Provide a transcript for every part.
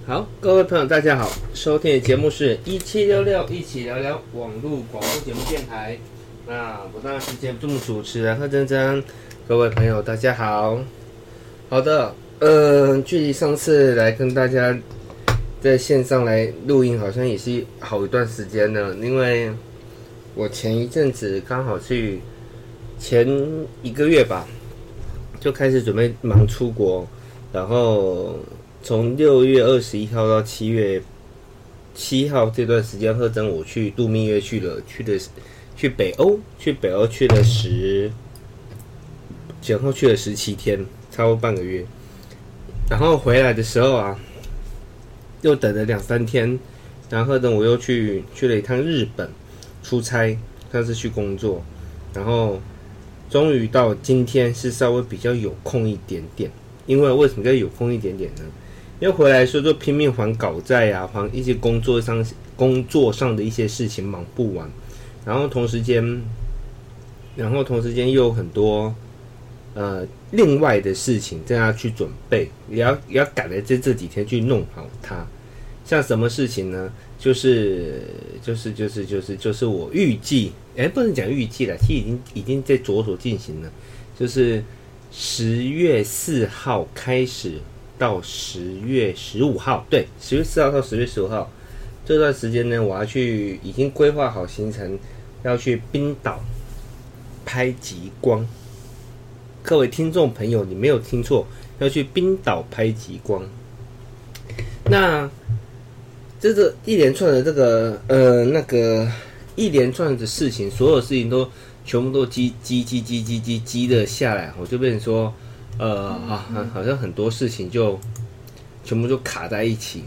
好，各位朋友，大家好，收听的节目是1766，一起聊聊网络广播节目电台。那我当然是节目主持人贺真真。各位朋友，大家好。好的，距离上次来跟大家在线上来录音，好像也是好一段时间了，因为我前一阵子刚好去前1个月吧，就开始准备忙出国，然后从6月21号到7月7号这段时间，贺真我去度蜜月去去北欧去了前后去了17天，差不多半个月。然后回来的时候啊，又等了2-3天，然后贺真我又去了一趟日本出差，上次去工作，然后终于到今天是稍微比较有空一点点。因为为什么叫有空一点点呢？因为回来的时候就拼命还稿债啊，还一些工作上的一些事情忙不完，然后同时间又有很多另外的事情正要去准备，也要赶在这几天去弄好它。像什么事情呢？就是我预计，不能讲预计了，其实已经在着手进行了，就是10月4号开始到10月15号，对，10月4号到10月15号这段时间呢，我要去，已经规划好行程，要去冰岛拍极光。各位听众朋友，你没有听错，要去冰岛拍极光。那这个一连串的一连串的事情，所有事情都全部都积的下来，我就变成说，好像很多事情就全部就卡在一起，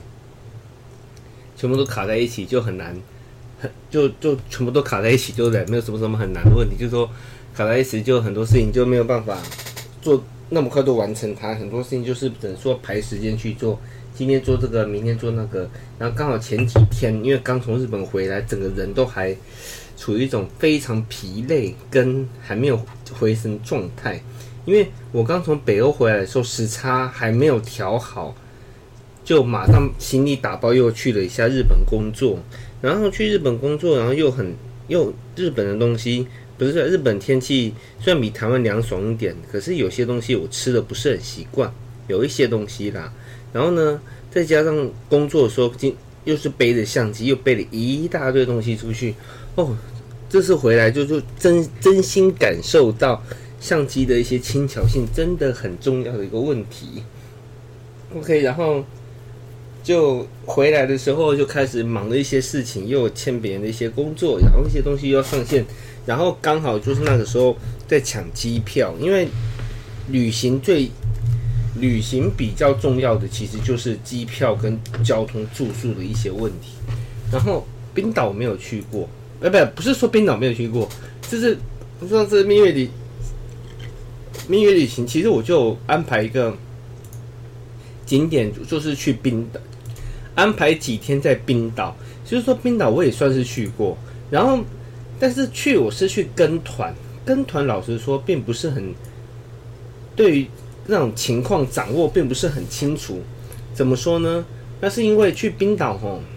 就很难，就全部都卡在一起，就没有什么很难的问题，就是说卡在一起就很多事情就没有办法做那么快就完成它，很多事情就是只能说排时间去做，今天做这个，明天做那个，然后刚好前几天因为刚从日本回来，整个人都还处于一种非常疲累跟还没有回神状态，因为我刚从北欧回来的时候时差还没有调好，就马上行李打包又去了一下日本工作，然后去日本工作，然后又日本的东西，不是日本天气虽然比台湾凉爽一点，可是有些东西我吃的不是很习惯，有一些东西啦，然后呢再加上工作的时候又是背着相机，又背了一大堆东西出去，这次回来就真心感受到相机的一些轻巧性真的很重要的一个问题。OK， 然后就回来的时候就开始忙了一些事情，又有欠别人的一些工作，然后一些东西又要上线，然后刚好就是那个时候在抢机票，因为旅行比较重要的其实就是机票跟交通住宿的一些问题。然后冰岛没有去过，不是说冰岛没有去过，就是上次蜜月旅行，其实我就安排一个景点，就是去冰岛，安排几天在冰岛。就是说冰岛我也算是去过，然后但是我是去跟团，老实说并不是很对于那种情况掌握并不是很清楚。怎么说呢？那是因为去冰岛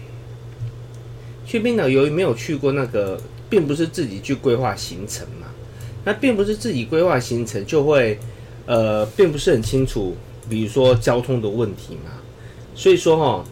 由于没有去过那个，并不是自己去规划行程嘛，那并不是自己规划行程就会并不是很清楚，比如说交通的问题嘛，所以说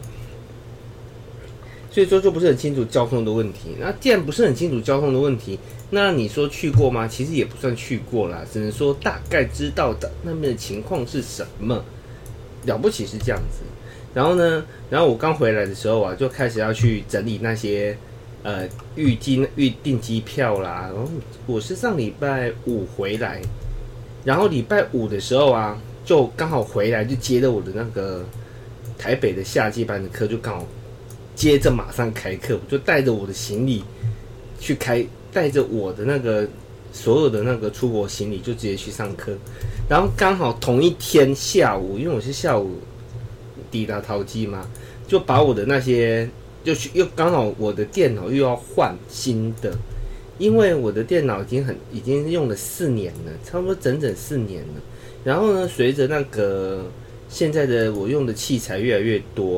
就不是很清楚交通的问题。那既然不是很清楚交通的问题，那你说去过吗？其实也不算去过啦，只能说大概知道的那边的情况是什么，了不起是这样子。然后我刚回来的时候啊，就开始要去整理那些预订机票啦。然后我是上礼拜5回来，然后礼拜5的时候啊，就刚好回来就接了我的那个台北的夏季班的课，就刚好接着马上开课，我就带着我的行李去带着我的那个所有的那个出国行李就直接去上课。然后刚好同一天下午，因为我是下午抵达桃机嘛，就把我的那些又刚好我的电脑又要换新的，因为我的电脑已经用了4年了，差不多整4年了。然后呢，随着那个现在的我用的器材越来越多，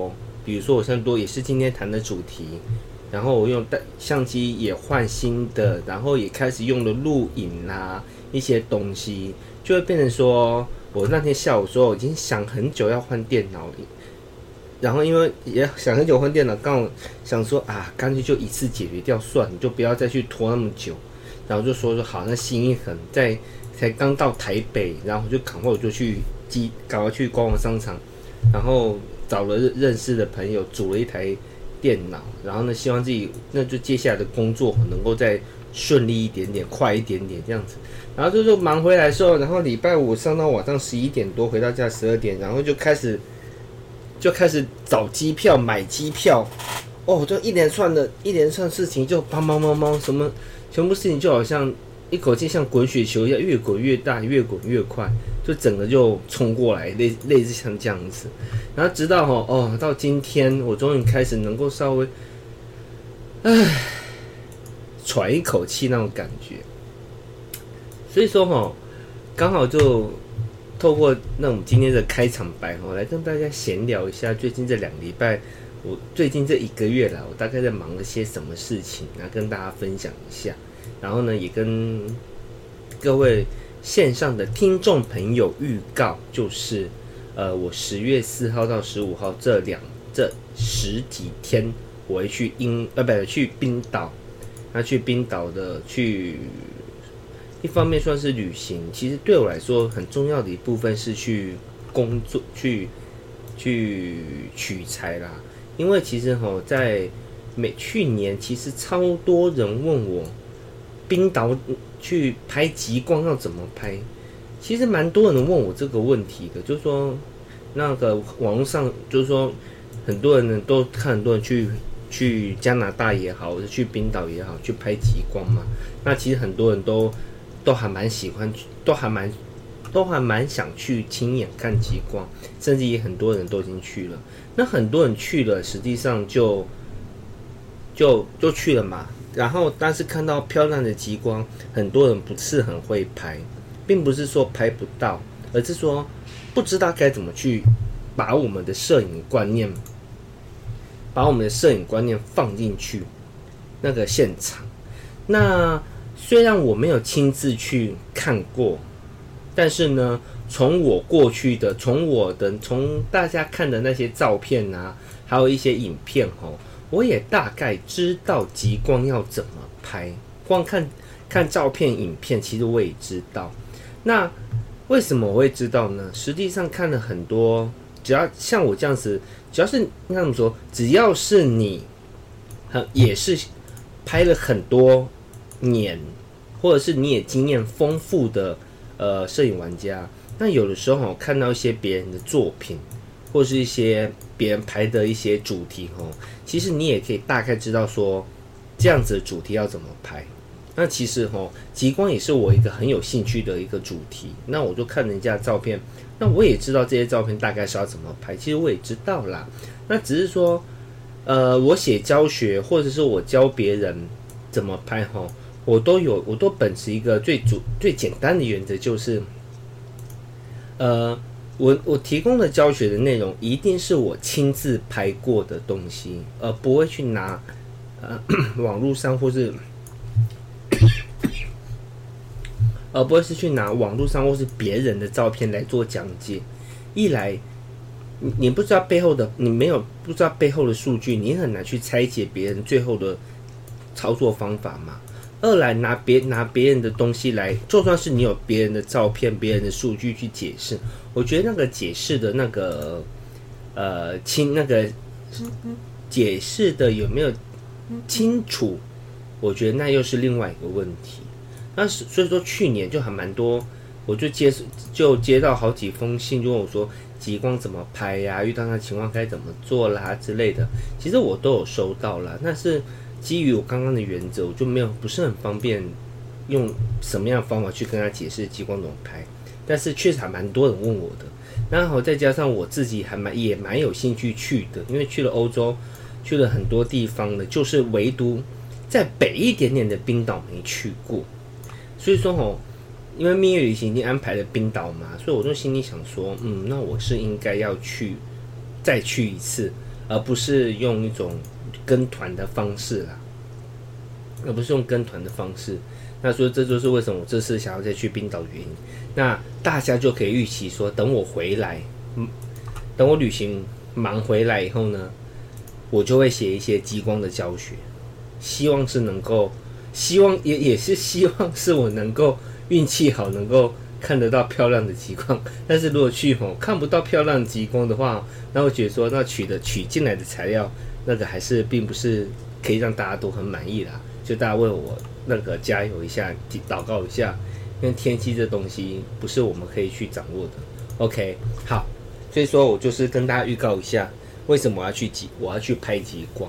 比如说我现在也是今天谈的主题，然后我用相机也换新的，然后也开始用了录影啦一些东西，就会变成说我那天下午说我已经想很久要换电脑了。然后因为也想很久换电脑，刚好想说啊，干脆就一次解决掉算了，你就不要再去拖那么久。然后就说好，那心一横，才刚到台北，然后就赶快我就赶快去官网商场，然后找了认识的朋友组了一台电脑，然后呢，希望自己那就接下来的工作能够再顺利一点点，快一点点这样子。然后就忙回来的时候，然后礼拜五上到晚上11点多，回到家12点，然后就开始找机票、买机票，就一连串事情就帮，什么全部事情就好像一口气像滚雪球一样，越滚越大，越滚越快，就整个就冲过来，类似像这样子。然后直到到今天，我终于开始能够稍微喘一口气那种感觉。所以说刚好就透过那种今天的开场白来跟大家闲聊一下，最近这2个礼拜，我最近这1个月来，我大概在忙了些什么事情，然后跟大家分享一下。然后呢，也跟各位线上的听众朋友预告，就是我10月4号到15号这10几天，我会去去冰岛。那去冰岛的一方面算是旅行，其实对我来说很重要的一部分是去工作，去取材啦。因为其实在去年其实超多人问我冰岛去拍极光要怎么拍，其实蛮多人问我这个问题的，就是说那个网络上就是说很多人都看很多人去加拿大也好，或者去冰岛也好，去拍极光嘛。那其实很多人都还蛮喜欢，都还蛮想去亲眼看极光，甚至也很多人都已经去了。那很多人去了，实际上就去了嘛。然后但是看到漂亮的极光，很多人不是很会拍，并不是说拍不到，而是说不知道该怎么去把我们的摄影观念放进去那个现场。那虽然我没有亲自去看过，但是呢，从大家看的那些照片啊，还有一些影片我也大概知道极光要怎么拍。光看照片、影片，其实我也知道。那为什么我会知道呢？实际上看了很多，只要像我这样子，只要是那怎么说，只要是你也是拍了很多年，或者是你也经验丰富的摄影玩家，那有的时候看到一些别人的作品，或是一些别人拍的一些主题其实你也可以大概知道说这样子的主题要怎么拍。那其实极光也是我一个很有兴趣的一个主题。那我就看人家的照片，那我也知道这些照片大概是要怎么拍，其实我也知道啦。那只是说我写教学或者是我教别人怎么拍我都秉持一个最简单的原则，就是我提供的教学的内容一定是我亲自拍过的东西，不会去拿网络上或是不会是去拿网络上或是别人的照片来做讲解。一来你不知道背后的，不知道背后的数据，你很难去拆解别人最后的操作方法嘛。二来拿别人的东西来，就算是你有别人的照片、别人的数据去解释，我觉得那个解释的那个解释的有没有清楚，我觉得那又是另外一个问题。那所以说去年就还蛮多，我就接到好几封信，就问我说极光怎么拍呀，遇到那情况该怎么做啦之类的，其实我都有收到啦。但是基于我刚刚的原则，我就不是很方便用什么样的方法去跟他解释极光怎么拍。但是确实还蛮多人问我的，然后再加上我自己也蛮有兴趣去的，因为去了欧洲，去了很多地方的，就是唯独在北一点点的冰岛没去过。所以说因为蜜月旅行已经安排了冰岛嘛，所以我就心里想说，那我是应该要再去一次， 而不是用一种跟团的方式啦，那所以这就是为什么我这次想要再去冰岛的原因。那大家就可以预期说，等我回来，等我旅行忙回来以后呢，我就会写一些极光的教学，希望是能够，也是希望是我能够运气好，能够看得到漂亮的极光。但是如果去看不到漂亮的极光的话，那我觉得说，那取进来的材料，那个还是并不是可以让大家都很满意啦。就大家为我那个加油一下，祷告一下，因为天气这东西不是我们可以去掌握的。OK， 好，所以说我就是跟大家预告一下，为什么我要去拍极光。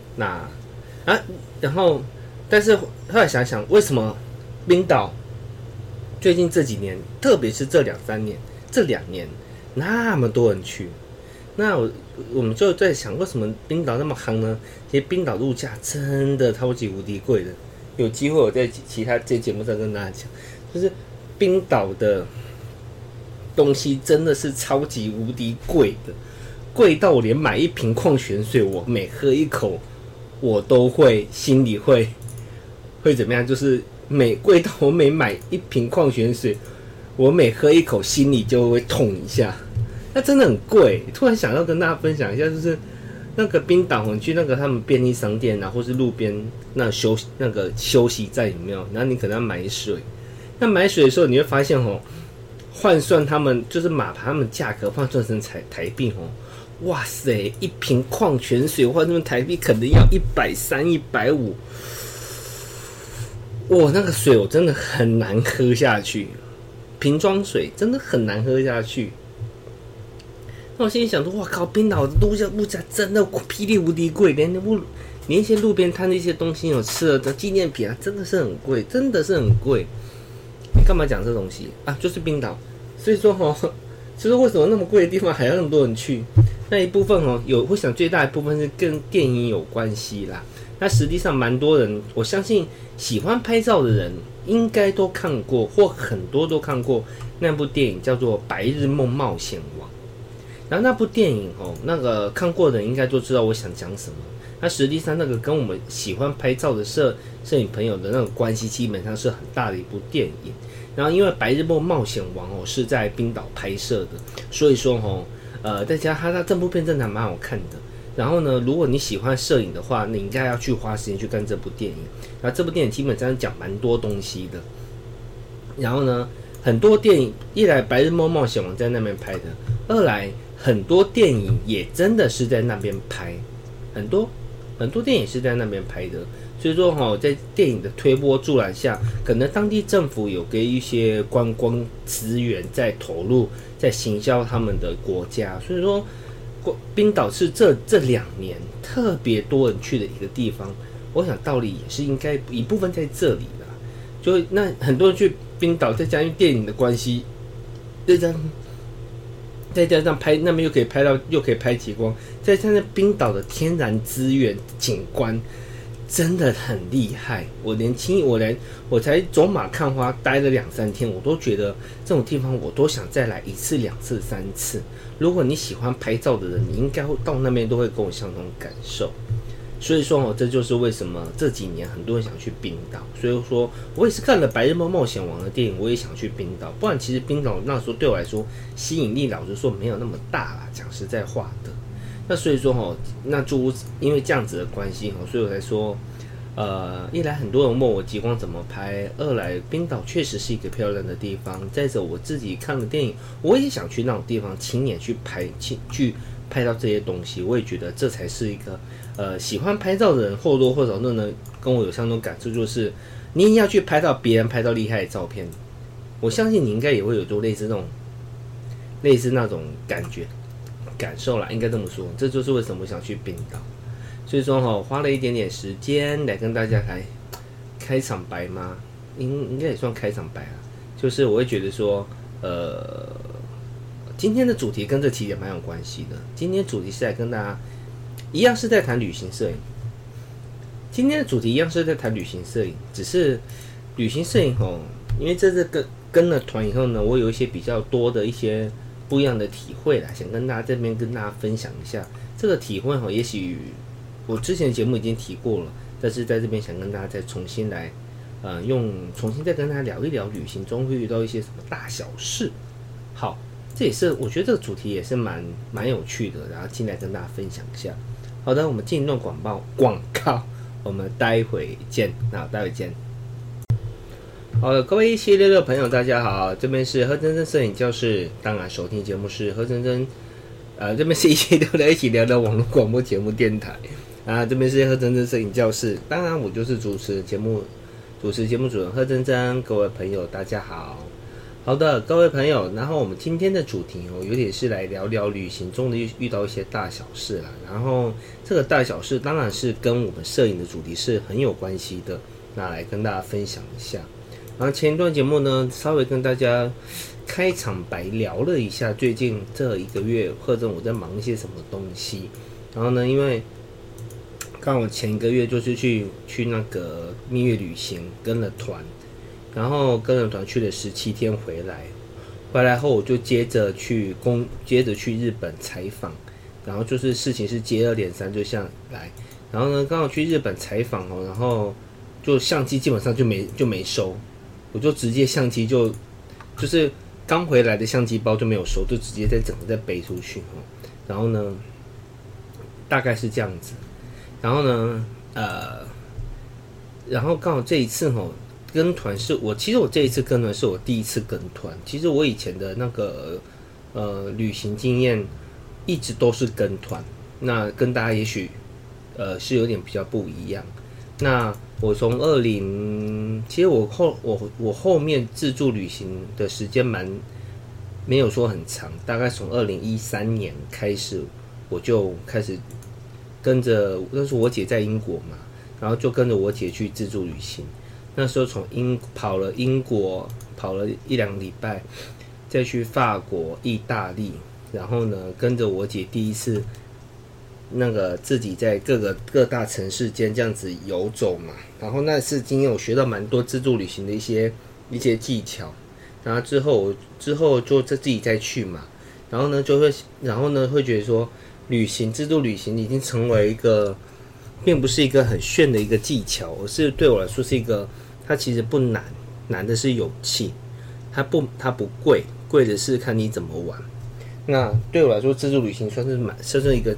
然后，但是后来想想，为什么冰岛最近这几年，特别是这2年，那么多人去？那我们就在想，为什么冰岛那么夯呢？其实冰岛物价真的超级无敌贵的。有机会我在其他这节目上跟大家讲，就是冰岛的东西真的是超级无敌贵的，贵到我连买一瓶矿泉水，我每喝一口，我都会心里会怎么样？就是贵到我每买一瓶矿泉水，我每喝一口心里就会痛一下。那真的很贵。突然想要跟大家分享一下，就是那个冰岛，你去那个他们便利商店啊，或是路边那个休息站有没有？然后你可能要买水，那买水的时候你会发现换算他们就是把他们价格换算成台币哇塞，一瓶矿泉水换成台币可能要130、150。哇，那个水我真的很难喝下去，瓶装水真的很难喝下去。那我心里想说，哇靠，冰岛的物价真的霹雳无敌贵，连一些路边摊的一些东西有吃的纪念品啊，真的是很贵，真的是很贵。你干嘛讲这东西啊？就是冰岛，所以说就是为什么那么贵的地方还要那么多人去？那一部分我想最大一部分是跟电影有关系啦。那实际上蛮多人，我相信喜欢拍照的人应该都看过，或很多都看过那部电影叫做《白日梦冒险王》。然后那部电影那个看过的人应该都知道我想讲什么。那实际上那个跟我们喜欢拍照的摄影朋友的那种关系，基本上是很大的一部电影。然后因为《白日梦冒险王》是在冰岛拍摄的，所以说再加上它这部片真的蛮好看的。然后呢，如果你喜欢摄影的话，你应该要去花时间去看这部电影。然后这部电影基本上讲蛮多东西的。然后呢，很多电影一来《白日梦冒险王》在那边拍的，二来很多电影也真的是在那边拍，很多电影是在那边拍的。所以说在电影的推波助澜下，可能当地政府有给一些观光资源在投入，在行销他们的国家。所以说冰岛是这2年特别多人去的一个地方。我想道理也是应该一部分在这里啦。就那很多人去冰岛，再加上电影的关系，再加上拍那边又可以拍极光，再加上冰岛的天然资源景观真的很厉害。我才走马看花待了2-3天，我都觉得这种地方我都想再来1次、2次、3次。如果你喜欢拍照的人，你应该到那边都会跟我相同感受。所以说这就是为什么这几年很多人想去冰岛。所以说我也是看了《白日梦冒险王》的电影，我也想去冰岛。不然其实冰岛那时候对我来说吸引力老实说没有那么大啦，讲实在话的。那所以说那就因为这样子的关系所以我才说一来很多人问我极光怎么拍，二来冰岛确实是一个漂亮的地方，再者我自己看了电影，我也想去那种地方亲眼去拍到这些东西。我也觉得这才是一个喜欢拍照的人或多或少都能跟我有相同感受，就是你要去拍到别人拍到厉害的照片。我相信你应该也会有做类似那种感受啦，应该这么说。这就是为什么我想去冰岛。所以说花了一点点时间来跟大家开场白吗？应该也算开场白啦。就是我会觉得说今天的主题跟这期也蛮有关系的。今天主题是来跟大家一样是在谈旅行摄影。今天的主题一样是在谈旅行摄影，只是旅行摄影因为这次跟了团以后呢，我有一些比较多的一些不一样的体会啦，想跟大家这边跟大家分享一下这个体会也许我之前的节目已经提过了，但是在这边想跟大家再重新来，重新再跟大家聊一聊旅行中会遇到一些什么大小事。好，这也是我觉得这个主题也是蛮有趣的，然后进来跟大家分享一下。好的，我们进一段广告，我们待会见。好的，各位176的朋友，大家好，这边是何真真摄影教室，当然收听节目是何真真，这边是176的一起聊聊网络广播节目电台，这边是何真真摄影教室，当然我就是主持节目主人何真真，各位朋友大家好。好的，各位朋友，然后我们今天的主题有点是来聊聊旅行中的遇到一些大小事啦。然后这个大小事当然是跟我们摄影的主题是很有关系的，那来跟大家分享一下。然后前一段节目呢，稍微跟大家开场白聊了一下最近这一个月或者我在忙一些什么东西。然后呢，因为刚好前一个月就是去那个蜜月旅行，跟了团。然后跟着团去了17天回来后我就接着去日本采访，然后就是事情是接二连三就像来，然后呢刚好去日本采访然后就相机基本上就没收，我就直接相机就是刚回来的相机包就没有收，就直接整个再背出去然后呢大概是这样子，然后呢然后刚好这一次跟团其实我这一次跟团是我第一次跟团。其实我以前的那个旅行经验一直都是跟团，那跟大家也许是有点比较不一样。那我从其实我后面自助旅行的时间没有说很长，大概从2013年开始我就开始跟着，那时候我姐在英国嘛，然后就跟着我姐去自助旅行。那时候从跑了英国，跑了1-2礼拜，再去法国、意大利，然后呢，跟着我姐第一次那个自己在各大城市间这样子游走嘛。然后那次经验我学到蛮多自助旅行的一些技巧。然后之后就自己再去嘛。然后呢会觉得说，自助旅行已经成为一个，并不是一个很炫的一个技巧，而是对我来说是一个。它其实不难，难的是勇气。它不贵，贵的是看你怎么玩。那对我来说，自助旅行算是一个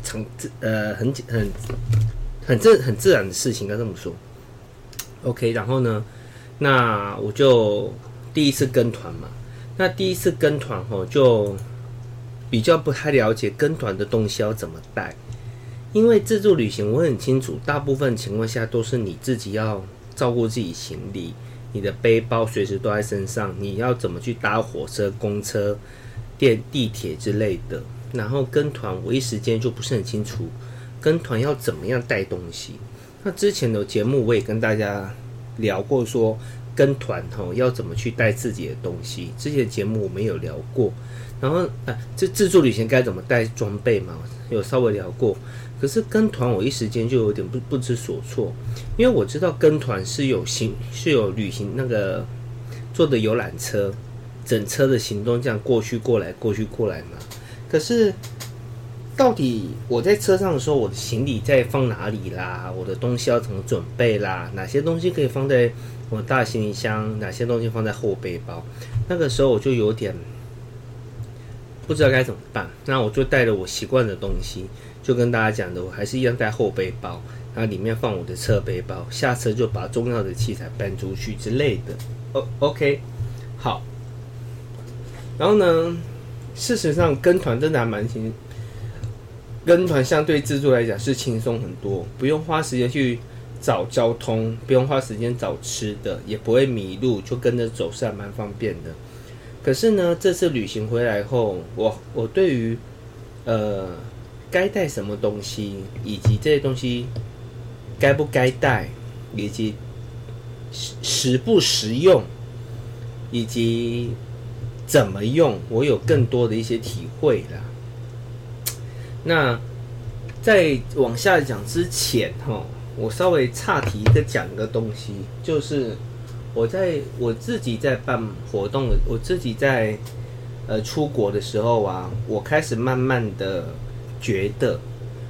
很自然的事情，该这么说。OK， 然后呢，那我就第一次跟团嘛。那第一次跟团就比较不太了解跟团的东西要怎么带，因为自助旅行我很清楚，大部分情况下都是你自己要照顾自己行李，你的背包随时都在身上，你要怎么去搭火车、公车、地铁之类的。然后跟团我一时间就不是很清楚跟团要怎么样带东西。那之前的节目我也跟大家聊过说跟团要怎么去带自己的东西，之前的节目我们有聊过。然后这自助旅行该怎么带装备嘛，有稍微聊过。可是跟团我一时间就有点不知所措，因为我知道跟团是有旅行那个坐的游览车，整车的行动这样过去过来嘛。可是到底我在车上的时候，我的行李在放哪里啦？我的东西要怎么准备啦？哪些东西可以放在我的大行李箱？哪些东西放在后背包？那个时候我就有点不知道该怎么办。那我就带了我习惯的东西。就跟大家讲的，我还是一样带后背包，然后里面放我的侧背包，下车就把重要的器材搬出去之类的。OK， 好。然后呢，事实上跟团真的还蛮轻，跟团相对自助来讲是轻松很多，不用花时间去找交通，不用花时间找吃的，也不会迷路，就跟着走是还蛮方便的。可是呢，这次旅行回来后，我对于该带什么东西，以及这些东西该不该带，以及实不实用，以及怎么用，我有更多的一些体会啦。那在往下讲之前我稍微岔题讲一个东西，就是我自己在办活动的，我自己在出国的时候啊，我开始慢慢的觉得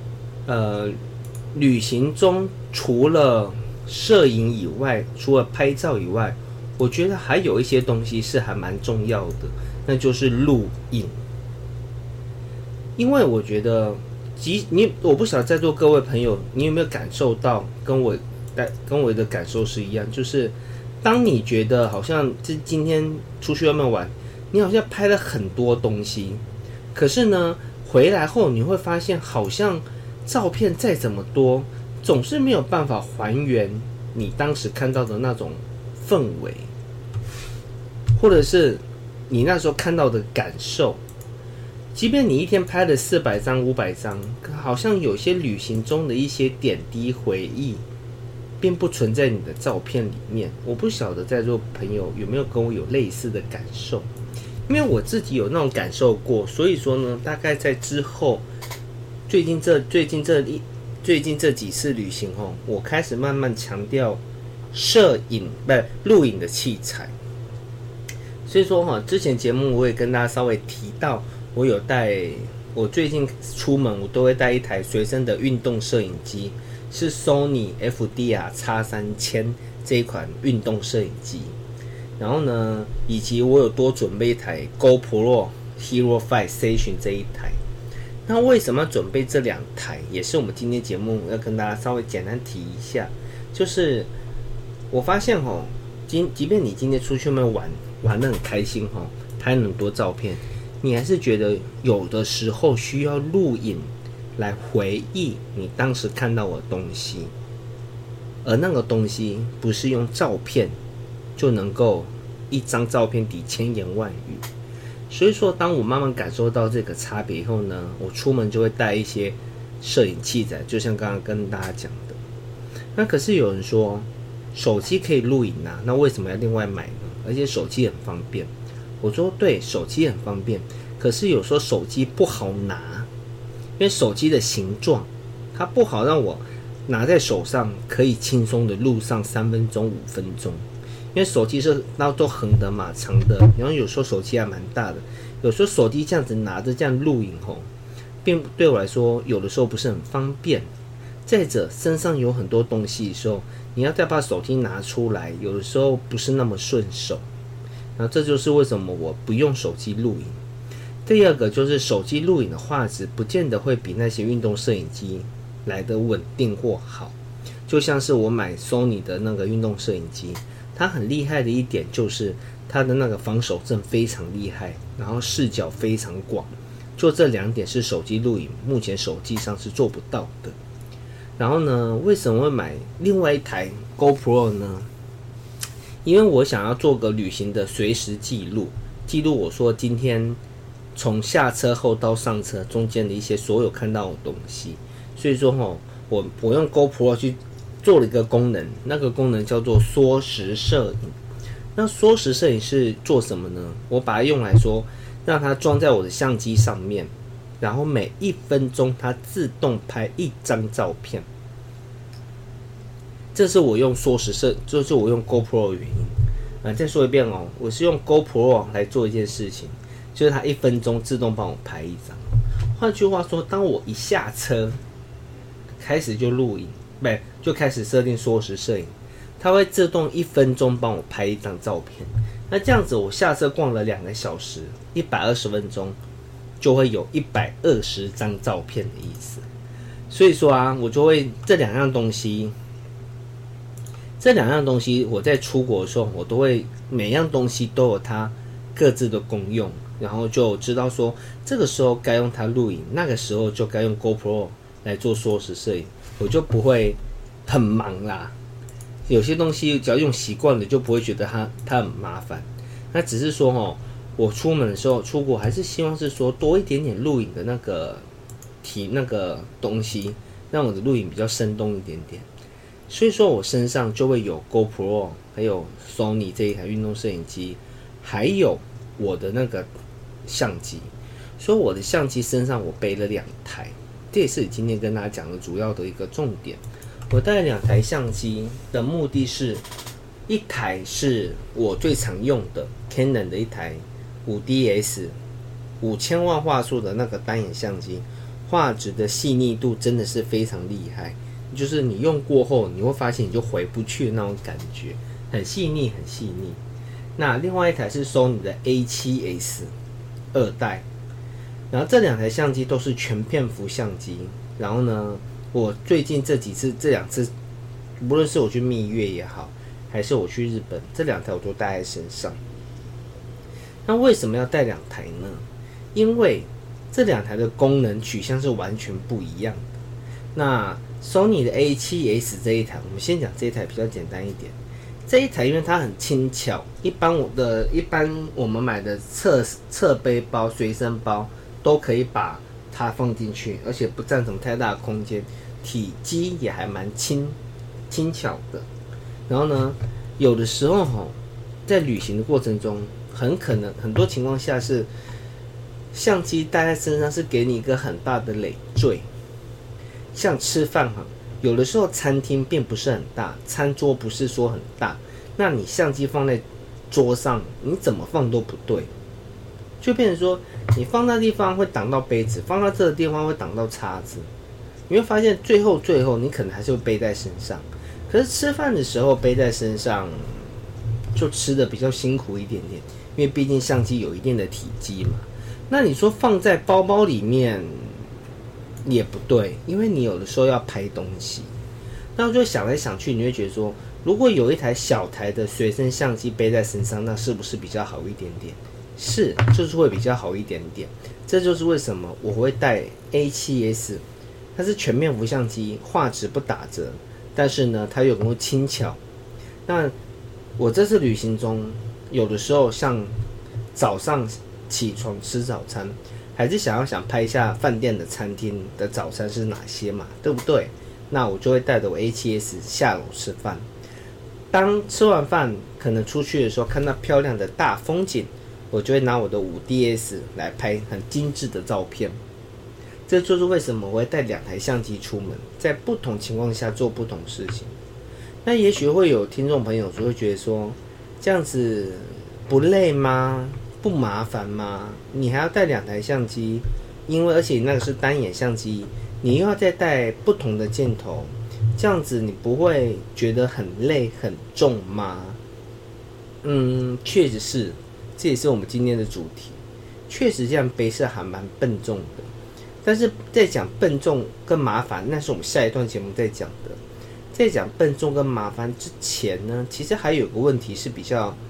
旅行中除了摄影以外，除了拍照以外，我觉得还有一些东西是还蛮重要的，那就是录影。因为我觉得，我不晓得在座各位朋友，你有没有感受到跟我的感受是一样，就是当你觉得好像今天出去外面玩，你好像拍了很多东西，可是呢，回来后你会发现，好像照片再怎么多，总是没有办法还原你当时看到的那种氛围，或者是你那时候看到的感受。即便你一天拍了400张、500张，好像有些旅行中的一些点滴回忆，并不存在你的照片里面。我不晓得在座朋友有没有跟我有类似的感受，因为我自己有那种感受过，所以说呢，大概在之后，最近这几次旅行我开始慢慢强调录影的器材。所以说之前节目我也跟大家稍微提到。我最近出门我都会带一台随身的运动摄影机，是 Sony FDR X3000 这一款运动摄影机。然后呢，以及我有多准备一台 GoPro Hero 5 Station 这一台。那为什么要准备这2台？也是我们今天节目要跟大家稍微简单提一下。就是我发现即便你今天出去外面玩得很开心拍了很多照片。你还是觉得有的时候需要录影来回忆你当时看到的东西，而那个东西不是用照片就能够一张照片抵千言万语。所以说，当我慢慢感受到这个差别以后呢，我出门就会带一些摄影器材，就像刚刚跟大家讲的。那可是有人说，手机可以录影啊，那为什么要另外买呢？而且手机很方便。我说对，手机很方便，可是有时候手机不好拿，因为手机的形状它不好让我拿在手上可以轻松的录上3分钟5分钟，因为手机是都横的嘛，长的，然后有时候手机还蛮大的，有时候手机这样子拿着这样录影并对我来说有的时候不是很方便。再者，身上有很多东西的时候，你要再把手机拿出来，有的时候不是那么顺手。那这就是为什么我不用手机录影。第二个就是手机录影的画质不见得会比那些运动摄影机来得稳定或好。就像是我买 Sony 的那个运动摄影机，它很厉害的一点就是它的那个防手震非常厉害，然后视角非常广，就这2点是手机录影目前手机上是做不到的。然后呢，为什么会买另外一台 GoPro 呢？因为我想要做个旅行的随时记录我说今天从下车后到上车中间的一些所有看到的东西。所以说我用 GoPro 去做了一个功能，那个功能叫做缩时摄影。那缩时摄影是做什么呢？我把它用来说，让它装在我的相机上面，然后每1分钟它自动拍1张照片。这是我用缩时摄，就是我用 GoPro 的原因。再说一遍我是用 GoPro 来做一件事情，就是它1分钟自动帮我拍1张。换句话说，当我一下车开始就录影，就开始设定缩时摄影，它会自动1分钟帮我拍1张照片。那这样子，我下车逛了2个小时，120分钟就会有120张照片的意思。所以说我就会这两样东西，我在出国的时候，我都会每样东西都有它各自的功用，然后就知道说这个时候该用它录影，那个时候就该用 GoPro 来做缩时摄影，我就不会很忙啦。有些东西只要用习惯了，就不会觉得它很麻烦。那只是说我出门的时候出国还是希望是说多一点点录影的那个东西，让我的录影比较生动一点点。所以说我身上就会有 GoPro， 还有 Sony 这一台运动摄影机，还有我的那个相机。所以我的相机身上我背了2台，这也是今天跟大家讲的主要的一个重点。我带了2台相机的目的是，一台是我最常用的 Canon 的一台 5DS 5000万画素的那个单眼相机， 画质的细腻度真的是非常厉害，就是你用过后，你会发现你就回不去的那种感觉，很细腻，很细腻。那另外一台是 Sony 的 A7S 2代，然后这两台相机都是全片幅相机。然后呢，我最近这两次，无论是我去蜜月也好，还是我去日本，这两台我都带在身上。那为什么要带两台呢？因为这两台的功能取向是完全不一样的。那 Sony 的 A7S 这一台，我们先讲这一台比较简单一点。这一台因为它很轻巧，一般我们买的侧背包、随身包都可以把它放进去，而且不占什么太大的空间，体积也还蛮轻巧的。然后呢，有的时候在旅行的过程中，很可能很多情况下是相机带在身上是给你一个很大的累赘。像吃饭有的时候餐厅并不是很大，餐桌不是说很大，那你相机放在桌上，你怎么放都不对，就变成说你放那地方会挡到杯子，放到这个地方会挡到叉子，你会发现最后你可能还是会背在身上。可是吃饭的时候背在身上，就吃的比较辛苦一点点，因为毕竟相机有一定的体积嘛。那你说放在包包里面也不对，因为你有的时候要拍东西。那我就想来想去，你会觉得说，如果有一台小台的随身相机背在身上，那是不是比较好一点点？是，就是会比较好一点点。这就是为什么我会带 A7S， 它是全面幅相机，画质不打折，但是呢，它又能够轻巧。那我这次旅行中，有的时候像早上起床吃早餐，还是想拍一下饭店的餐厅的早餐是哪些嘛，对不对？那我就会带着我 A7S 下楼吃饭。当吃完饭可能出去的时候看到漂亮的大风景，我就会拿我的 5DS 来拍很精致的照片。这就是为什么我会带两台相机出门，在不同情况下做不同事情。那也许会有听众朋友就会觉得说，这样子不累吗？不麻烦吗？你还要带两台相机，因为而且那个是单眼相机，你又要再带不同的镜头，这样子你不会觉得很累很重吗？确实是，这也是我们今天的主题。确实这样背是还蛮笨重的，但是在讲笨重跟麻烦，那是我们下一段节目在讲的。在讲笨重跟麻烦之前呢，其实还有个问题是比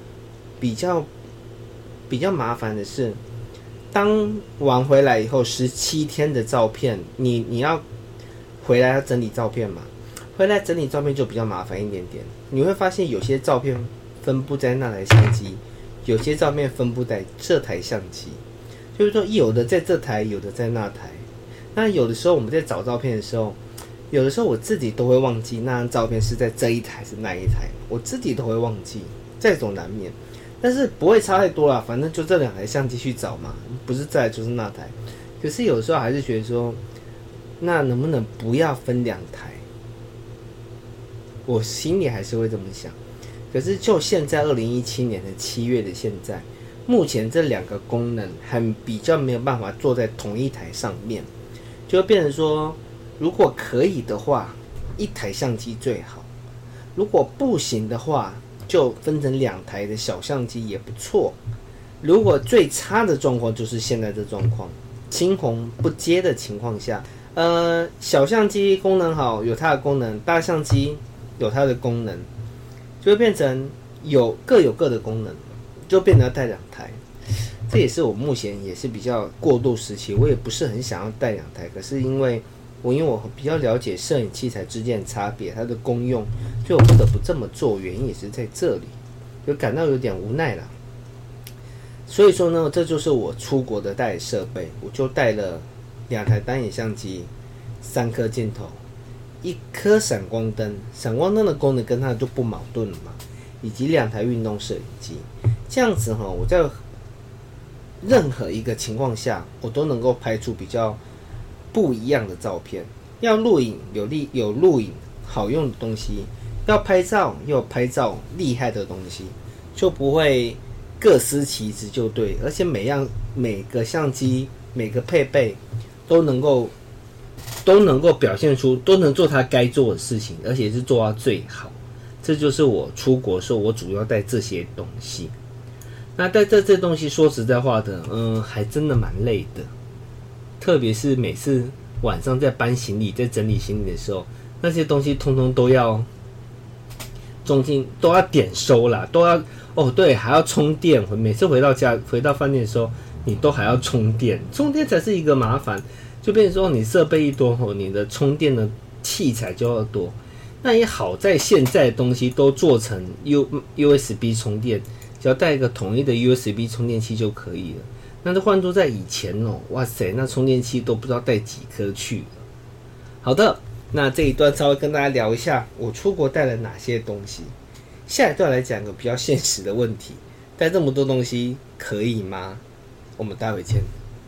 较麻烦的是，当玩回来以后17天的照片，你要回来要整理照片嘛？回来整理照片就比较麻烦一点点。你会发现有些照片分布在那台相机，有些照片分布在这台相机，就是说有的在这台，有的在那台。那有的时候我们在找照片的时候，有的时候我自己都会忘记那张照片是在这一台是那一台，我自己都会忘记，在所难免。但是不会差太多啦，反正就这两台相机去找嘛，不是这台就是那台。可是有时候还是觉得说，那能不能不要分两台？我心里还是会这么想。可是就现在2017年的7月的现在，目前这两个功能还比较没有办法坐在同一台上面，就会变成说，如果可以的话，一台相机最好；如果不行的话，就分成两台的小相机也不错。如果最差的状况就是现在这状况，青红不接的情况下，小相机功能好，有它的功能；大相机有它的功能，就会变成各有各的功能，就变得要带两台。这也是我目前也是比较过渡时期，我也不是很想要带两台，可是因为我比较了解摄影器材之间的差别，它的功用，所以我不得不这么做，原因也是在这里，就感到有点无奈啦。所以说呢，这就是我出国的带设备，我就带了两台单眼相机，3颗镜头，1颗闪光灯，闪光灯的功能跟它就不矛盾了嘛，以及2台运动摄影机，这样子我在任何一个情况下，我都能够拍出比较不一样的照片。要录影有录影好用的东西，要拍照又有拍照厉害的东西，就不会各司其职就对。而且每个相机每个配备都能够都能够表现出，都能做他该做的事情，而且是做到最好。这就是我出国的时候，我主要带这些东西。那带这东西，说实在话的，还真的蛮累的。特别是每次晚上在搬行李、在整理行李的时候，那些东西通通都要中间都要点收啦，都要对，还要充电。每次回到家、回到饭店的时候，你都还要充电，充电才是一个麻烦。就变成说，你设备一多你的充电的器材就要多。那也好在现在的东西都做成 USB 充电，只要带一个统一的 USB 充电器就可以了。那这换作在以前哇塞，那充电器都不知道带几颗去了。好的，那这一段稍微跟大家聊一下我出国带了哪些东西。下一段来讲个比较现实的问题，带这么多东西可以吗？我们待会见。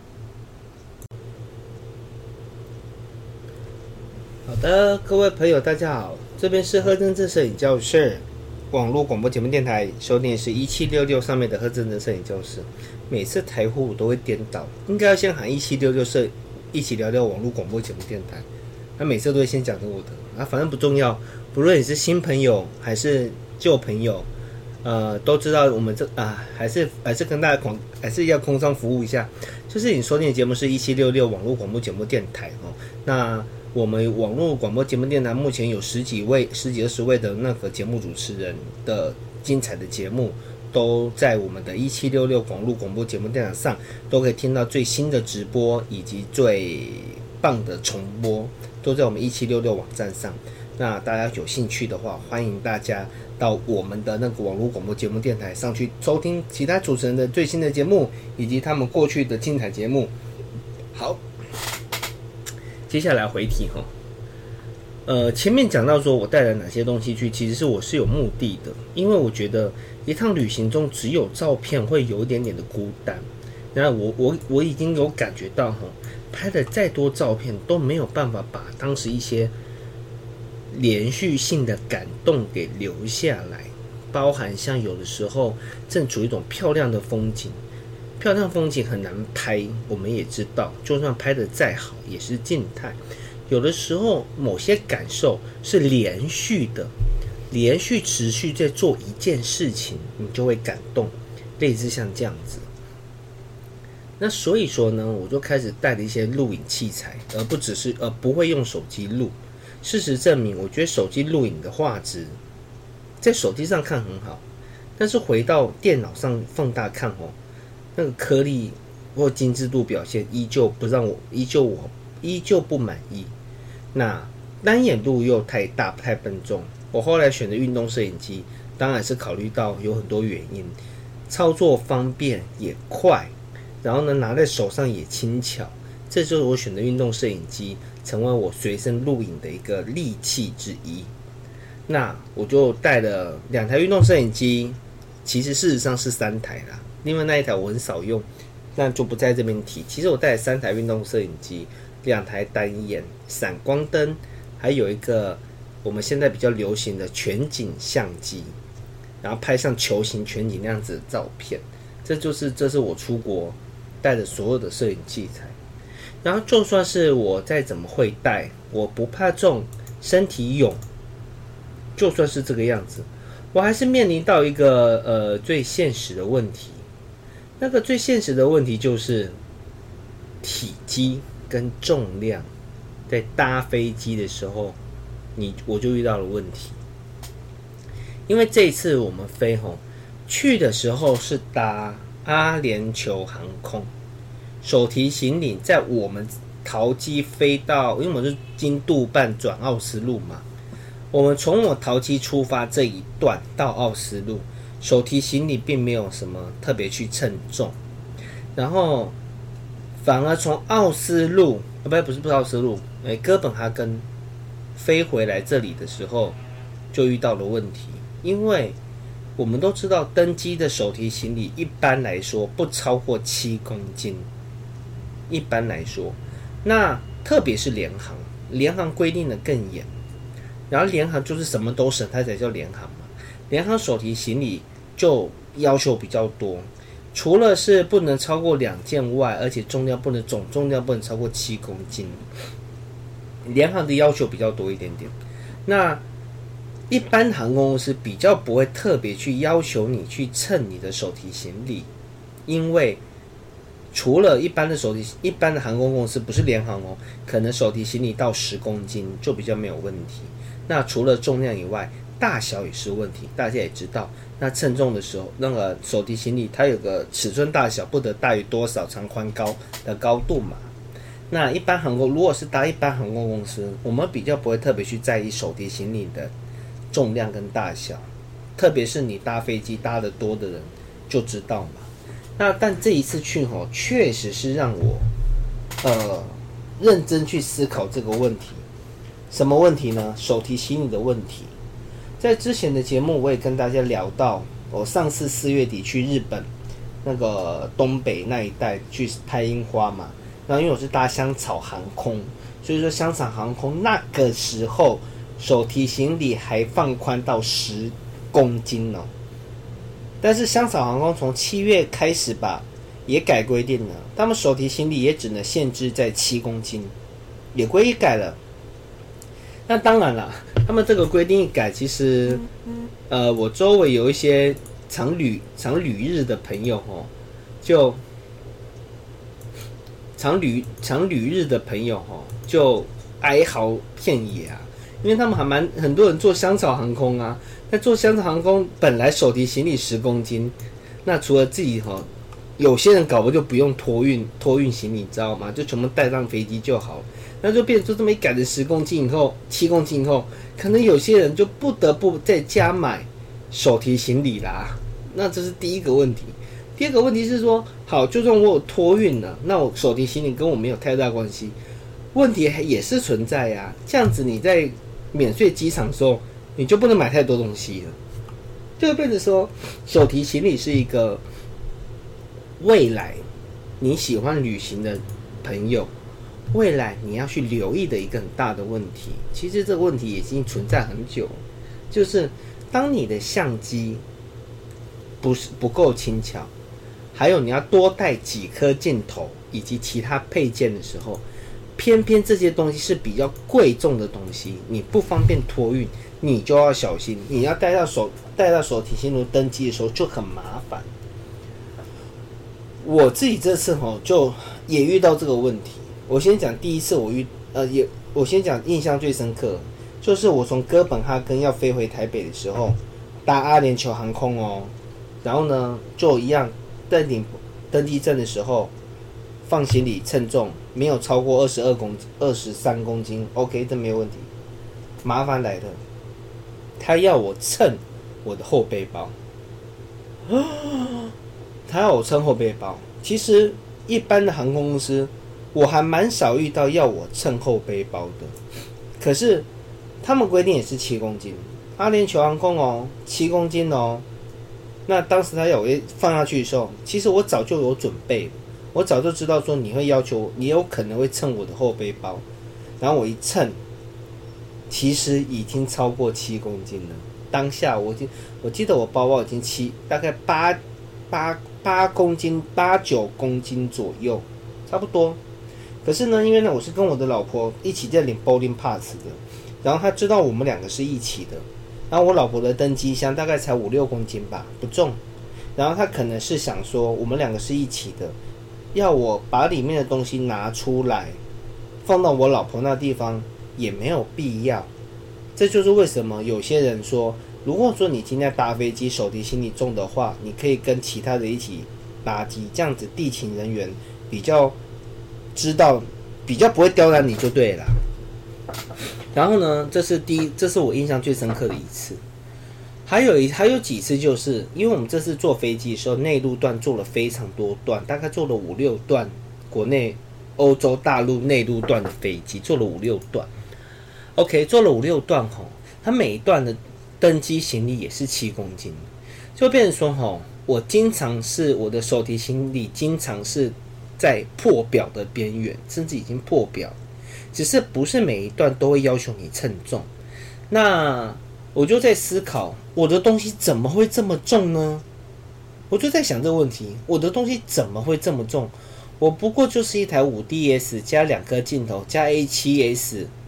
好的，各位朋友大家好，这边是贺正正摄影教室网络广播节目电台，收听是1766上面的贺正正摄影教室。每次台呼我都会颠倒，应该要先喊1766摄一起聊聊网络广播节目电台，每次都会先讲成我的反正不重要，不论你是新朋友还是旧朋友，都知道我们还是跟大家还是要空商服务一下，就是你收听的节目是1766网络广播节目电台那我们网络广播节目电台目前有十几20位的那个节目主持人的精彩的节目，都在我们的1766网络广播节目电台上，都可以听到最新的直播以及最棒的重播，都在我们1766网站上。那大家有兴趣的话，欢迎大家到我们的那个网络广播节目电台上去收听其他主持人的最新的节目，以及他们过去的精彩节目。好，接下来回题前面讲到说我带了哪些东西去，其实我是有目的的，因为我觉得一趟旅行中只有照片会有一点点的孤单。那我已经有感觉到拍的再多照片都没有办法把当时一些连续性的感动给留下来，包含像有的时候正处于一种漂亮的风景，漂亮风景很难拍，我们也知道，就算拍的再好也是静态。有的时候某些感受是连续的，连续持续在做一件事情，你就会感动，类似像这样子。那所以说呢，我就开始带了一些录影器材，而不会用手机录。事实证明，我觉得手机录影的画质在手机上看很好，但是回到电脑上放大看那个颗粒或精致度表现依旧不满意。那单眼录又太大太笨重，我后来选的运动摄影机，当然是考虑到有很多原因，操作方便也快，然后呢拿在手上也轻巧，这就是我选的运动摄影机，成为我随身录影的一个利器之一。那我就带了2台运动摄影机，其实事实上是3台啦，另外那一台我很少用，那就不在这边提。其实我带了3台运动摄影机，2台单眼闪光灯，还有一个我们现在比较流行的全景相机，然后拍上球形全景那样子的照片。这是我出国带的所有的摄影器材。然后就算是我再怎么会带，我不怕重，身体勇，就算是这个样子，我还是面临到一个最现实的问题。那个最现实的问题就是体积跟重量，在搭飞机的时候，我就遇到了问题。因为这一次我们飞去的时候是搭阿联酋航空，手提行李在我们桃机飞到，因为我们是经杜拜转奥斯陆嘛，我们从我桃机出发这一段到奥斯陆，手提行李并没有什么特别去称重，然后反而从奥斯陆不是奥斯陆，哥本哈根飞回来这里的时候就遇到了问题。因为我们都知道登机的手提行李一般来说不超过7公斤，一般来说，那特别是联航规定的更严，然后联航就是什么都省，它才叫联航嘛。联航手提行李就要求比较多，除了是不能超过2件外，而且总重量不能超过7公斤。 联航的要求比较多一点点。那一般航空公司比较不会特别去要求你去称你的手提行李，因为除了一般的航空公司不是联航哦，可能手提行李到10公斤就比较没有问题。那除了重量以外，大小也是问题。大家也知道，那称重的时候，那个手提行李它有个尺寸大小不得大于多少长宽高的高度嘛。那一般航空如果是搭一般航空公司，我们比较不会特别去在意手提行李的重量跟大小，特别是你搭飞机搭得多的人就知道嘛。那但这一次去确实是让我认真去思考这个问题。什么问题呢？手提行李的问题。在之前的节目我也跟大家聊到，我上次4月底去日本那个东北那一带去拍樱花嘛，然后因为我是搭香草航空，所以说香草航空那个时候手提行李还放宽到10公斤哦。但是香草航空从7月开始吧，也改规定了，他们手提行李也只能限制在7公斤，也改了。那当然了，他们这个规定一改，其实我周围有一些常旅日的朋友就常旅日的朋友就哀嚎遍野啊，因为他们很多人坐香草航空啊，那坐香草航空本来手提行李10公斤，那除了自己有些人搞不就不用托运行李，你知道吗？就全部带上飞机就好，那就变成这么一改成10公斤以后，7公斤以后，可能有些人就不得不再加买手提行李啦。那这是第一个问题。第二个问题是说，好，就算我有托运了，那我手提行李跟我没有太大关系，问题也是存在呀。这样子你在免税机场的时候，你就不能买太多东西了，就会变成说，手提行李是一个未来你喜欢旅行的朋友，未来你要去留意的一个很大的问题。其实这个问题已经存在很久，就是当你的相机不够轻巧，还有你要多带几颗镜头以及其他配件的时候，偏偏这些东西是比较贵重的东西，你不方便托运，你就要小心，你要带到手提行李登机的时候就很麻烦。我自己这次就也遇到这个问题。我先讲第一次我先讲印象最深刻，就是我从哥本哈根要飞回台北的时候，搭阿联酋航空然后呢就一样在领登机证的时候放行李称重没有超过23公斤 OK， 这没有问题。麻烦来了，他要我称我的后背包。他要我称后背包，其实一般的航空公司我还蛮少遇到要我称后背包的，可是他们规定也是7公斤，阿联酋航空7公斤那当时他要我放下去的时候，其实我早就有准备，我早就知道说你会要求你有可能会称我的后背包，然后我一称，其实已经超过7公斤了。当下我记得我包包已经大概8公斤8、9公斤左右，差不多。可是呢，因为呢我是跟我的老婆一起在领 boarding pass 的，然后她知道我们2个是一起的，然后我老婆的登机箱大概才5、6公斤吧，不重。然后她可能是想说我们2个是一起的，要我把里面的东西拿出来放到我老婆那地方也没有必要。这就是为什么有些人说，如果说你今天搭飞机手提行李重的话，你可以跟其他的一起搭机，这样子地勤人员比较知道，比较不会刁难你就对了。然后呢，这是我印象最深刻的一次。还有几次，就是因为我们这次坐飞机的时候，内陆段坐了非常多段，大概坐了5、6段，国内欧洲大陆内陆段的飞机坐了5、6段。OK， 坐了5、6段它每一段的登机行李也是7公斤，就变成说我的手提行李经常是在破表的边缘，甚至已经破表，只是不是每一段都会要求你称重。那我就在思考，我的东西怎么会这么重呢？我就在想这个问题，我的东西怎么会这么重？我不过就是一台5DS 加2颗镜头加 A7S，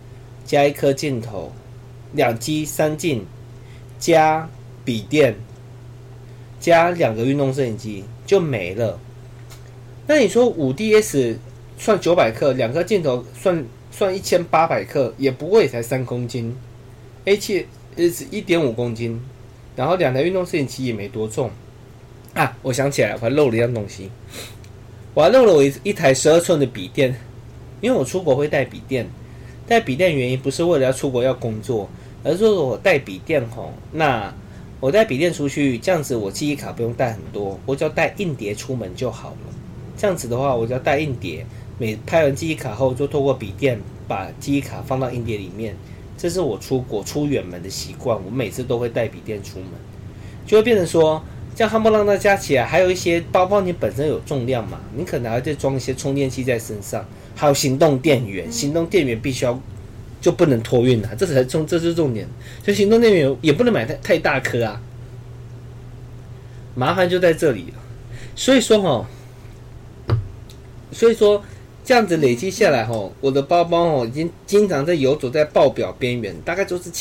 加一颗镜头，2机3镜，加笔电，加2个运动摄影机就没了。那你说 5DS 算900克，2颗镜头算1800克，也不过也才3公斤。A7S 1.5公斤，然后2台运动摄影机也没多重啊。我想起来了，我还漏了一样东西，我还漏了我一台12寸的笔电，因为我出国会带笔电。带笔电原因不是为了要出国要工作，而是说我带笔电吼，那我带笔电出去，这样子我记忆卡不用带很多，我只要带硬碟出门就好了。这样子的话，我只要带硬碟，每拍完记忆卡后，就透过笔电把记忆卡放到硬碟里面。这是我出国出远门的习惯，我每次都会带笔电出门，就会变成说，这样夯不啷当加起来，还有一些包包你本身有重量嘛，你可能还要再装一些充电器在身上。还有行动电源，行动电源必须要就不能托运啊，这是重点。所以行动电源也不能买太大颗啊，麻烦就在这里了。所以说这样子累积下来我的包包已经经常在游走在爆表边缘，大概就是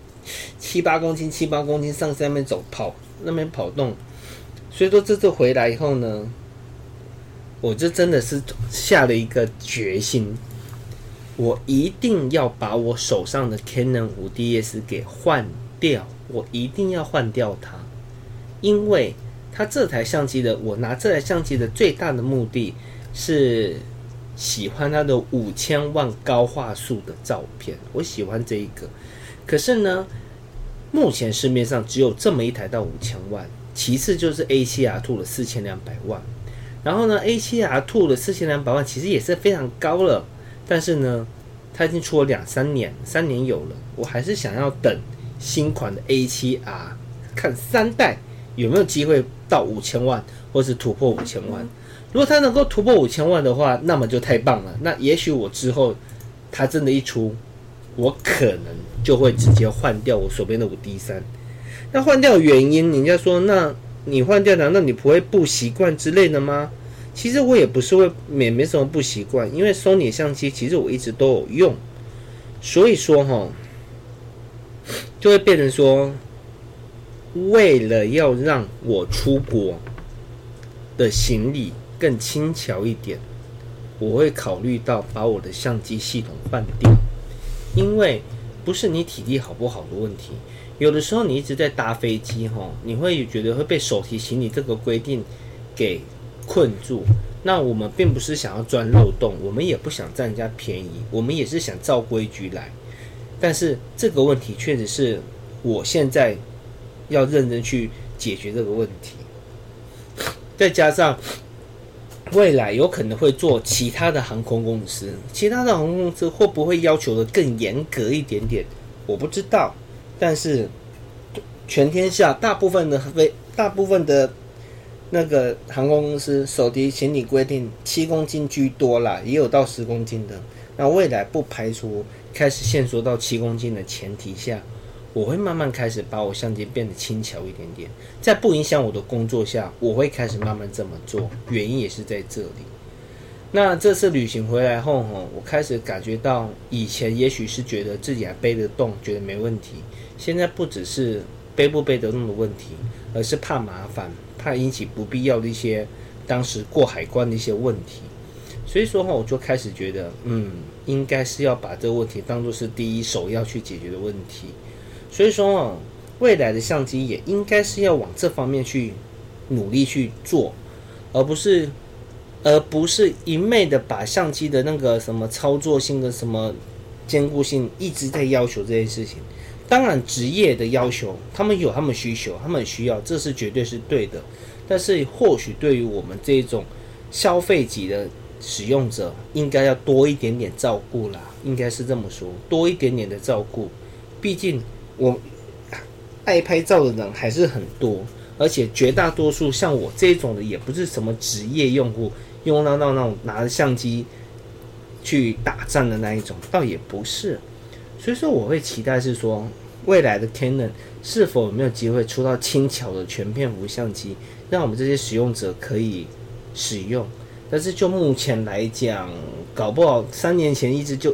7、8公斤上下面那边跑动。所以说这次回来以后呢，我就真的是下了一个决心，我一定要把我手上的 Canon 5DS 给换掉，我一定要换掉它，因为它这台相机的，我拿这台相机的最大的目的是喜欢它的5000万高画素的照片，我喜欢这一个。可是呢，目前市面上只有这么一台到5000万，其次就是 A7R2 的4200万。然后呢 ，A7R2 的4200万其实也是非常高了，但是呢，它已经出了3年有了，我还是想要等新款的 A7R， 看3代有没有机会到5000万，或是突破5000万。如果它能够突破5000万的话，那么就太棒了。那也许我之后它真的一出，我可能就会直接换掉我手边的5D3。那换掉的原因，人家说那你换掉，难道你不会不习惯之类的吗？其实我也不是没什么不习惯，因为 Sony 相机其实我一直都有用，所以说就会变成说，为了要让我出国的行李更轻巧一点，我会考虑到把我的相机系统换掉，因为不是你体力好不好的问题。有的时候你一直在搭飞机你会觉得会被手提行李这个规定给困住。那我们并不是想要钻漏洞，我们也不想占人家便宜，我们也是想照规矩来。但是这个问题确实是我现在要认真去解决这个问题。再加上未来有可能会做其他的航空公司，其他的航空公司会不会要求的更严格一点点，我不知道。但是全天下大部分的那个航空公司手提行李规定7公斤居多啦，也有到10公斤的。那未来不排除开始限缩到7公斤的前提下，我会慢慢开始把我相机变得轻巧一点点，在不影响我的工作下，我会开始慢慢这么做，原因也是在这里。那这次旅行回来后我开始感觉到，以前也许是觉得自己还背得动，觉得没问题，现在不只是背不背得动的问题，而是怕麻烦，怕引起不必要的一些当时过海关的一些问题。所以说我就开始觉得应该是要把这个问题当作是第一首要去解决的问题。所以说未来的相机也应该是要往这方面去努力去做，而不是一昧的把相机的那个什么操作性的什么坚固性一直在要求这件事情。当然职业的要求，他们有他们需求，他们需要，这是绝对是对的。但是或许对于我们这种消费级的使用者，应该要多一点点照顾啦，应该是这么说，多一点点的照顾。毕竟我爱拍照的人还是很多，而且绝大多数像我这种的也不是什么职业用户，用到那种拿着相机去打仗的那一种，倒也不是。所以说我会期待是说，未来的 Canon 是否有没有机会出到轻巧的全片幅相机，让我们这些使用者可以使用。但是就目前来讲，搞不好3年前一直就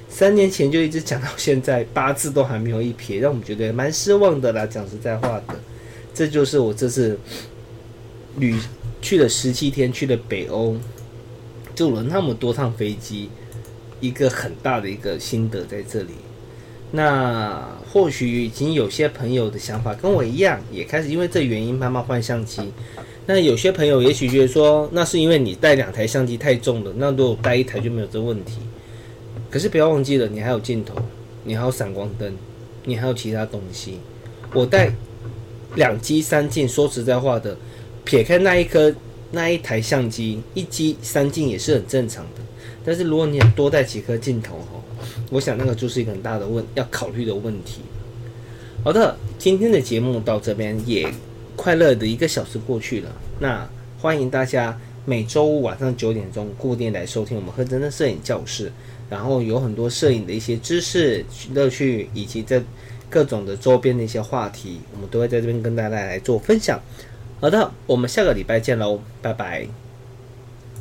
3年前就一直讲到现在，8字都还没有一撇，让我们觉得蛮失望的啦。讲实在话的，这就是我这次去了17天，去了北欧，坐了那么多趟飞机，一个很大的一个心得在这里。那或许已经有些朋友的想法跟我一样，也开始因为这原因慢慢换相机。那有些朋友也许觉得说，那是因为你带2台相机太重了，那如果带1台就没有这问题。可是不要忘记了，你还有镜头，你还有闪光灯，你还有其他东西。我带2机3镜，说实在话的，撇开那一台相机，1机3镜也是很正常的。但是如果你多带几颗镜头，我想那个就是一个很大的要考虑的问题。好的，今天的节目到这边也快乐的1个小时过去了。那欢迎大家每周五晚上9点钟固定来收听我们何真的摄影教室，然后有很多摄影的一些知识、乐趣，以及这各种的周边的一些话题，我们都会在这边跟大家来做分享。好的，我们下个礼拜见喽，拜拜。